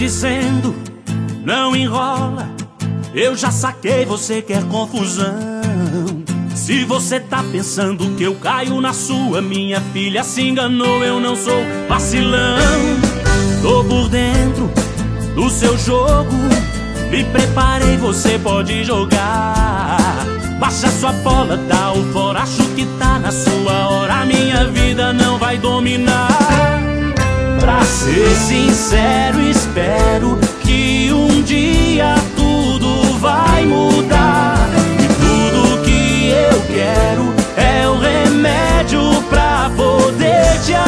dizendo, não enrola, eu já saquei, você quer confusão. Se você tá pensando que eu caio na sua, minha filha se enganou, eu não sou vacilão. Tô por dentro do seu jogo, me preparei, você pode jogar. Baixa sua bola, dá o fora, acho que tá na sua hora, minha vida não vai dominar. Pra ser sincero, espero que um dia tudo vai mudar. E tudo que eu quero é o remédio pra poder te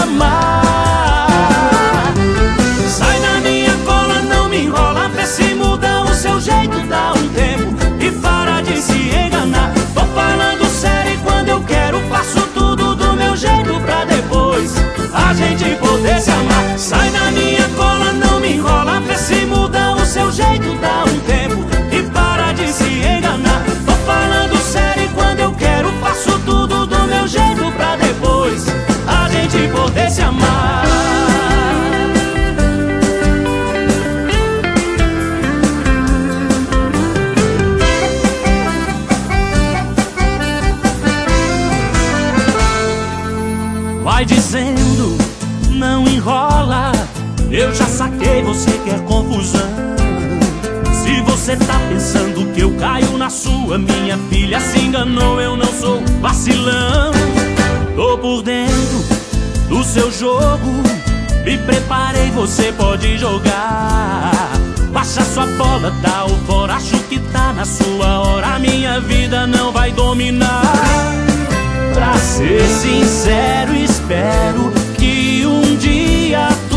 amar. Sai da minha cola, não me enrola, vê se muda o seu jeito, dá um tempo e para de se enganar. Tô falando sério e quando eu quero faço tudo do meu jeito pra depois a gente poder se amar. Sai da minha cola, não me enrola, vê se muda o seu jeito, dá um tempo e para de se enganar. Tô falando sério e quando eu quero faço tudo do meu jeito pra depois a gente poder se amar. Vai dizendo, não enrola, eu já saquei, você quer confusão. Se você tá pensando que eu caio na sua, minha filha se enganou, eu não sou vacilão. Tô por dentro do seu jogo, me preparei, você pode jogar. Baixa sua bola, dá o fora, acho que tá na sua hora, minha vida não vai dominar. Pra ser sincero, espero que um dia